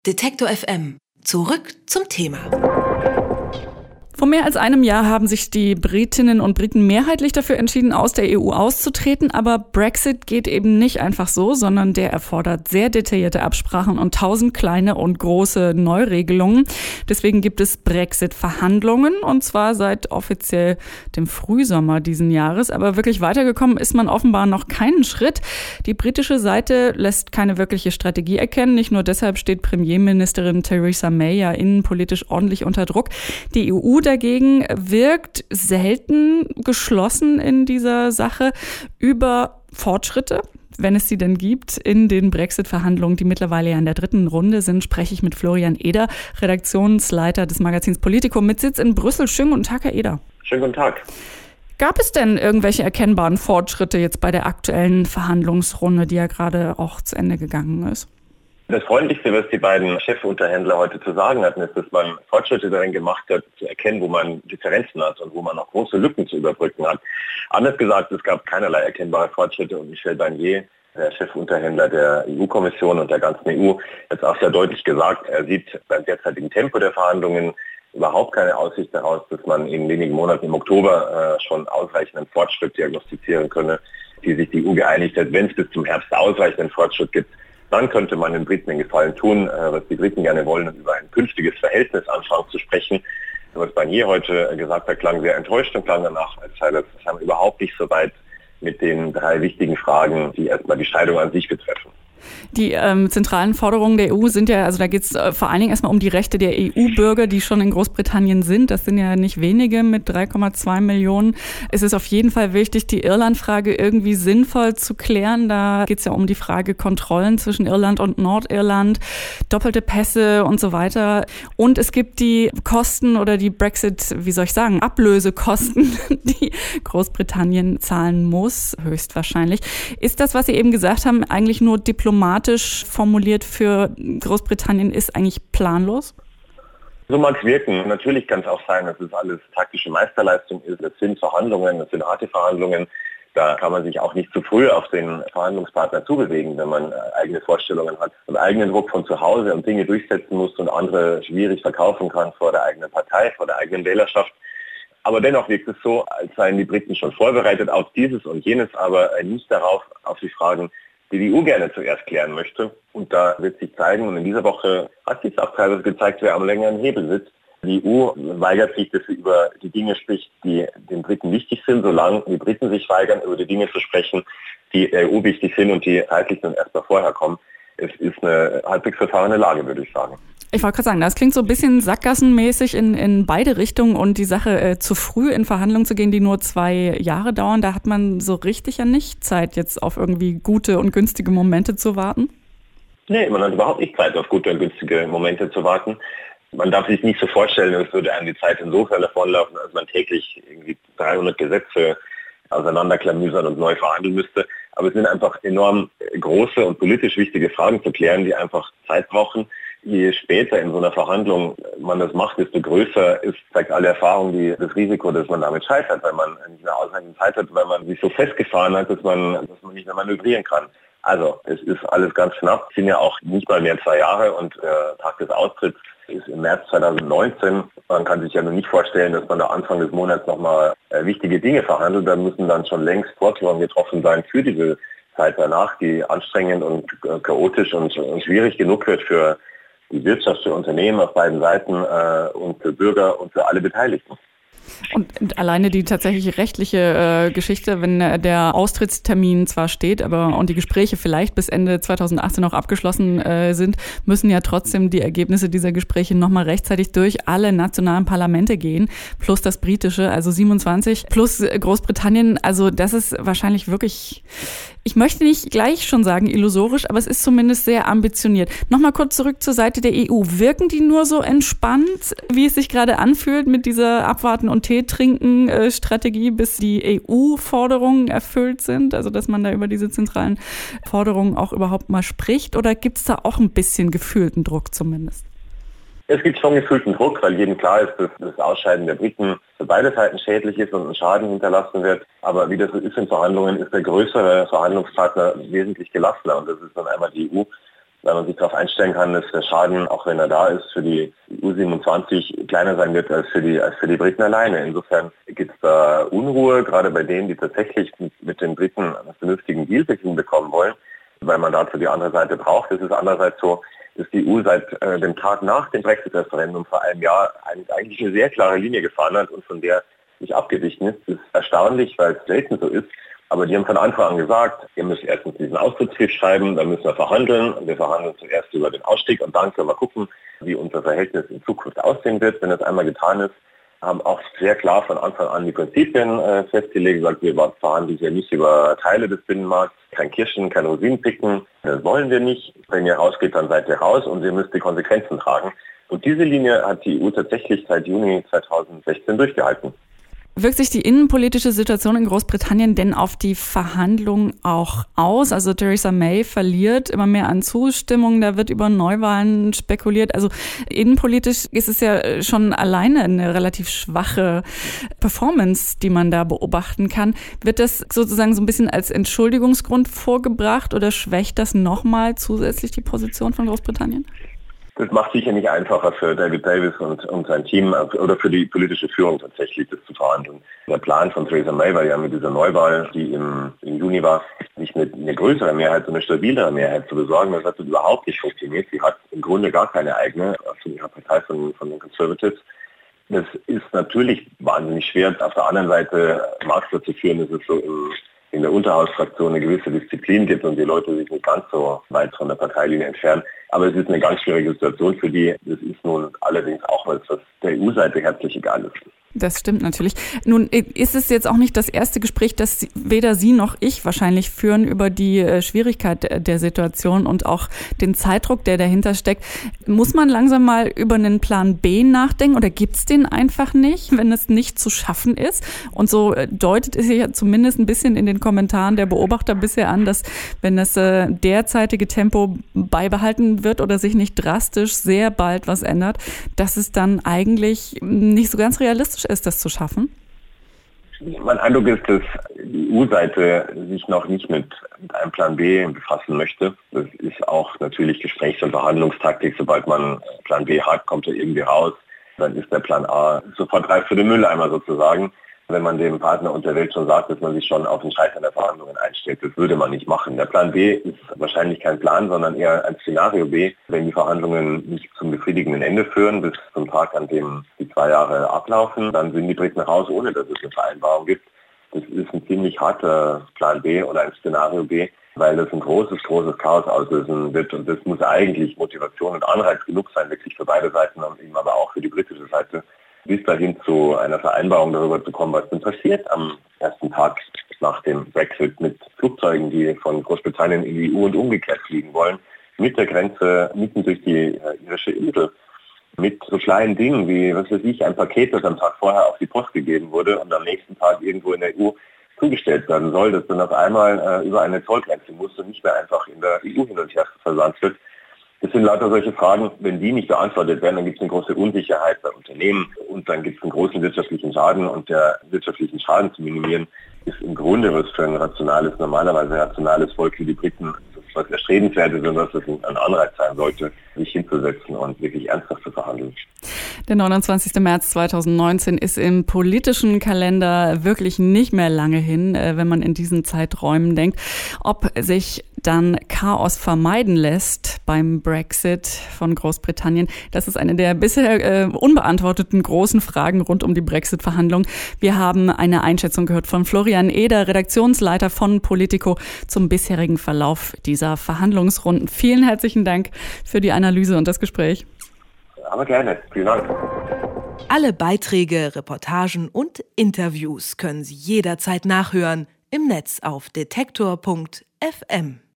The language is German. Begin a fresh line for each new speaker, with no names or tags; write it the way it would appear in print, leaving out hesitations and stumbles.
Detektor FM. Zurück zum Thema.
Vor mehr als einem Jahr haben sich die Britinnen und Briten mehrheitlich dafür entschieden, aus der EU auszutreten. Aber Brexit geht eben nicht einfach so, sondern der erfordert sehr detaillierte Absprachen und 1000 kleine und große Neuregelungen. Deswegen gibt es Brexit-Verhandlungen, und zwar seit offiziell dem Frühsommer diesen Jahres. Aber wirklich weitergekommen ist man offenbar noch keinen Schritt. Die britische Seite lässt keine wirkliche Strategie erkennen. Nicht nur deshalb steht Premierministerin Theresa May ja innenpolitisch ordentlich unter Druck. Die EU dagegen wirkt selten geschlossen in dieser Sache über Fortschritte, wenn es sie denn gibt, in den Brexit-Verhandlungen, die mittlerweile ja in der 3. Runde sind, spreche ich mit Florian Eder, Redaktionsleiter des Magazins Politico mit Sitz in Brüssel. Schönen guten Tag, Herr Eder.
Schönen guten Tag.
Gab es denn irgendwelche erkennbaren Fortschritte jetzt bei der aktuellen Verhandlungsrunde, die ja gerade auch zu Ende gegangen ist?
Das Freundlichste, was die beiden Chefunterhändler heute zu sagen hatten, ist, dass man Fortschritte darin gemacht hat, zu erkennen, wo man Differenzen hat und wo man noch große Lücken zu überbrücken hat. Anders gesagt, es gab keinerlei erkennbare Fortschritte, und Michel Barnier, der Chefunterhändler der EU-Kommission und der ganzen EU, hat auch sehr deutlich gesagt, er sieht beim derzeitigen Tempo der Verhandlungen überhaupt keine Aussicht daraus, dass man in wenigen Monaten im Oktober schon ausreichenden Fortschritt diagnostizieren könne, die sich die EU geeinigt hat. Wenn es bis zum Herbst ausreichenden Fortschritt gibt, dann könnte man den Briten den Gefallen tun, was die Briten gerne wollen, und über ein künftiges Verhältnis anfangen zu sprechen. Was Barnier heute gesagt hat, klang sehr enttäuscht und klang danach, als sei das überhaupt nicht so weit mit den 3 wichtigen Fragen, die erstmal die Scheidung an sich betreffen.
Die zentralen Forderungen der EU sind ja, also da geht es vor allen Dingen erstmal um die Rechte der EU-Bürger, die schon in Großbritannien sind. Das sind ja nicht wenige mit 3,2 Millionen. Es ist auf jeden Fall wichtig, die Irland-Frage irgendwie sinnvoll zu klären. Da geht es ja um die Frage Kontrollen zwischen Irland und Nordirland, doppelte Pässe und so weiter. Und es gibt die Kosten oder die Brexit, Ablösekosten, die Großbritannien zahlen muss, höchstwahrscheinlich. Ist das, was Sie eben gesagt haben, eigentlich nur diplomatisch formuliert für Großbritannien, ist eigentlich planlos?
So mag es wirken. Natürlich kann es auch sein, dass es alles taktische Meisterleistung ist. Das sind Verhandlungen, das sind harte Verhandlungen. Da kann man sich auch nicht zu früh auf den Verhandlungspartner zubewegen, wenn man eigene Vorstellungen hat und eigenen Druck von zu Hause und Dinge durchsetzen muss und andere schwierig verkaufen kann vor der eigenen Partei, vor der eigenen Wählerschaft. Aber dennoch wirkt es so, als seien die Briten schon vorbereitet auf dieses und jenes, aber nicht darauf, auf die Fragen, die EU gerne zuerst klären möchte. Und da wird sich zeigen, und in dieser Woche hat sich auch teilweise gezeigt, wer am längeren Hebel sitzt. Die EU weigert sich, dass sie über die Dinge spricht, die den Briten wichtig sind, solange die Briten sich weigern, über die Dinge zu sprechen, die der EU wichtig sind und die zeitlich dann erst mal vorher kommen. Es ist eine halbwegs verfahrene Lage, würde ich sagen.
Ich wollte gerade sagen, das klingt so ein bisschen sackgassenmäßig in beide Richtungen, und die Sache zu früh in Verhandlungen zu gehen, die nur 2 Jahre dauern, da hat man so richtig ja nicht Zeit, jetzt auf irgendwie gute und günstige Momente zu warten?
Nee, man hat überhaupt nicht Zeit, auf gute und günstige Momente zu warten. Man darf sich nicht so vorstellen, es würde einem die Zeit insofern davonlaufen, als man täglich irgendwie 300 Gesetze auseinanderklamüsern und neu verhandeln müsste. Aber es sind einfach enorm große und politisch wichtige Fragen zu klären, die einfach Zeit brauchen. Je später in so einer Verhandlung man das macht, desto größer ist, zeigt alle Erfahrung, das Risiko, dass man damit scheitert, weil man nicht mehr ausreichend Zeit hat, weil man sich so festgefahren hat, dass man nicht mehr manövrieren kann. Also es ist alles ganz knapp. Es sind ja auch nicht mal mehr 2 Jahre, und der Tag des Austritts ist im März 2019. Man kann sich ja noch nicht vorstellen, dass man da Anfang des Monats nochmal wichtige Dinge verhandelt. Da müssen dann schon längst Vorkehrungen getroffen sein für diese Zeit danach, die anstrengend und chaotisch und schwierig genug wird für die Wirtschaft, für Unternehmen auf beiden Seiten und für Bürger und für alle Beteiligten.
Und alleine die tatsächliche rechtliche Geschichte, wenn der Austrittstermin zwar steht, und die Gespräche vielleicht bis Ende 2018 noch abgeschlossen sind, müssen ja trotzdem die Ergebnisse dieser Gespräche nochmal rechtzeitig durch alle nationalen Parlamente gehen, plus das britische, also 27, plus Großbritannien. Also das ist wahrscheinlich wirklich, ich möchte nicht gleich schon sagen illusorisch, aber es ist zumindest sehr ambitioniert. Nochmal kurz zurück zur Seite der EU. Wirken die nur so entspannt, wie es sich gerade anfühlt mit dieser Abwarten- und Tee-Trinken-Strategie, bis die EU-Forderungen erfüllt sind? Also dass man da über diese zentralen Forderungen auch überhaupt mal spricht? Oder gibt es da auch ein bisschen gefühlten Druck zumindest?
Es gibt schon gefühlten Druck, weil jedem klar ist, dass das Ausscheiden der Briten für beide Seiten schädlich ist und ein Schaden hinterlassen wird. Aber wie das so ist in Verhandlungen, ist der größere Verhandlungspartner wesentlich gelassener. Und das ist dann einmal die EU. weil man sich darauf einstellen kann, dass der Schaden, auch wenn er da ist, für die EU27 kleiner sein wird als für die Briten alleine. Insofern gibt es da Unruhe, gerade bei denen, die tatsächlich mit den Briten einen vernünftigen Deal hinbekommen wollen, weil man dazu die andere Seite braucht. Es ist andererseits so, dass die EU seit dem Tag nach dem Brexit-Referendum vor einem Jahr eigentlich eine sehr klare Linie gefahren hat und von der nicht abgewichen ist. Das ist erstaunlich, weil es selten so ist. Aber die haben von Anfang an gesagt, ihr müsst erstens diesen Austrittsbrief schreiben, dann müssen wir verhandeln. Und wir verhandeln zuerst über den Ausstieg und dann können wir gucken, wie unser Verhältnis in Zukunft aussehen wird. Wenn das einmal getan ist, haben auch sehr klar von Anfang an die Prinzipien festgelegt, gesagt, wir verhandeln ja nicht über Teile des Binnenmarkts, kein Kirschen, kein Rosinen picken, das wollen wir nicht. Wenn ihr rausgeht, dann seid ihr raus und ihr müsst die Konsequenzen tragen. Und diese Linie hat die EU tatsächlich seit Juni 2016 durchgehalten.
Wirkt sich die innenpolitische Situation in Großbritannien denn auf die Verhandlungen auch aus? Also Theresa May verliert immer mehr an Zustimmung, da wird über Neuwahlen spekuliert. Also innenpolitisch ist es ja schon alleine eine relativ schwache Performance, die man da beobachten kann. Wird das sozusagen so ein bisschen als Entschuldigungsgrund vorgebracht oder schwächt das nochmal zusätzlich die Position von Großbritannien?
Das macht sicher nicht einfacher für David Davis und sein Team oder für die politische Führung tatsächlich, das zu verhandeln. Der Plan von Theresa May war ja mit dieser Neuwahl, die im Juni war, nicht eine größere Mehrheit, sondern eine stabilere Mehrheit zu besorgen. Das hat überhaupt nicht funktioniert. Sie hat im Grunde gar keine eigene, von ihrer Partei von den Conservatives. Das ist natürlich wahnsinnig schwer. Auf der anderen Seite mag es dazu führen, dass es so in der Unterhausfraktion eine gewisse Disziplin gibt und die Leute sich nicht ganz so weit von der Parteilinie entfernen. Aber es ist eine ganz schwierige Situation für die. Das ist nun allerdings auch was der EU-Seite herzlich egal ist.
Das stimmt natürlich. Nun ist es jetzt auch nicht das erste Gespräch, das weder Sie noch ich wahrscheinlich führen über die Schwierigkeit der Situation und auch den Zeitdruck, der dahinter steckt. Muss man langsam mal über einen Plan B nachdenken oder gibt es den einfach nicht, wenn es nicht zu schaffen ist? Und so deutet es sich ja zumindest ein bisschen in den Kommentaren der Beobachter bisher an, dass wenn das derzeitige Tempo beibehalten wird oder sich nicht drastisch sehr bald was ändert, dass es dann eigentlich nicht so ganz realistisch ist, das zu schaffen?
Mein Eindruck ist, dass die EU-Seite sich noch nicht mit einem Plan B befassen möchte. Das ist auch natürlich Gesprächs- und Verhandlungstaktik. Sobald man Plan B hat, kommt er irgendwie raus. Dann ist der Plan A sofort reif für den Mülleimer sozusagen. Wenn man dem Partner und der Welt schon sagt, dass man sich schon auf den Scheitern der Verhandlungen einstellt, das würde man nicht machen. Der Plan B ist wahrscheinlich kein Plan, sondern eher ein Szenario B, wenn die Verhandlungen nicht zum befriedigenden Ende führen, bis zum Tag, an dem die 2 Jahre ablaufen, dann sind die Briten raus, ohne dass es eine Vereinbarung gibt. Das ist ein ziemlich harter Plan B oder ein Szenario B, weil das ein großes Chaos auslösen wird und das muss eigentlich Motivation und Anreiz genug sein, wirklich für beide Seiten und eben aber auch für die britische Seite, bis dahin zu einer Vereinbarung darüber zu kommen, was denn passiert am ersten Tag nach dem Brexit mit Flugzeugen, die von Großbritannien in die EU und umgekehrt fliegen wollen, mit der Grenze mitten durch die irische Insel, mit so kleinen Dingen wie, was weiß ich, ein Paket, das am Tag vorher auf die Post gegeben wurde und am nächsten Tag irgendwo in der EU zugestellt werden soll, das dann auf einmal über eine Zollgrenze muss und nicht mehr einfach in der EU hin und her versandt wird. Das sind lauter solche Fragen, wenn die nicht beantwortet werden, dann gibt es eine große Unsicherheit bei Unternehmen und dann gibt es einen großen wirtschaftlichen Schaden und der wirtschaftlichen Schaden zu minimieren, ist im Grunde was für ein normalerweise rationales Volk wie die Briten, was erstrebenswert ist und was das ein Anreiz sein sollte, sich hinzusetzen und wirklich ernsthaft zu verhandeln.
Der 29. März 2019 ist im politischen Kalender wirklich nicht mehr lange hin, wenn man in diesen Zeiträumen denkt. Ob sich dann Chaos vermeiden lässt beim Brexit von Großbritannien, das ist eine der bisher unbeantworteten großen Fragen rund um die Brexit-Verhandlungen. Wir haben eine Einschätzung gehört von Florian Eder, Redaktionsleiter von Politico, zum bisherigen Verlauf dieser Verhandlungsrunden. Vielen herzlichen Dank für die Analyse und das Gespräch.
Aber gerne. Vielen Dank.
Alle Beiträge, Reportagen und Interviews können Sie jederzeit nachhören im Netz auf detektor.fm.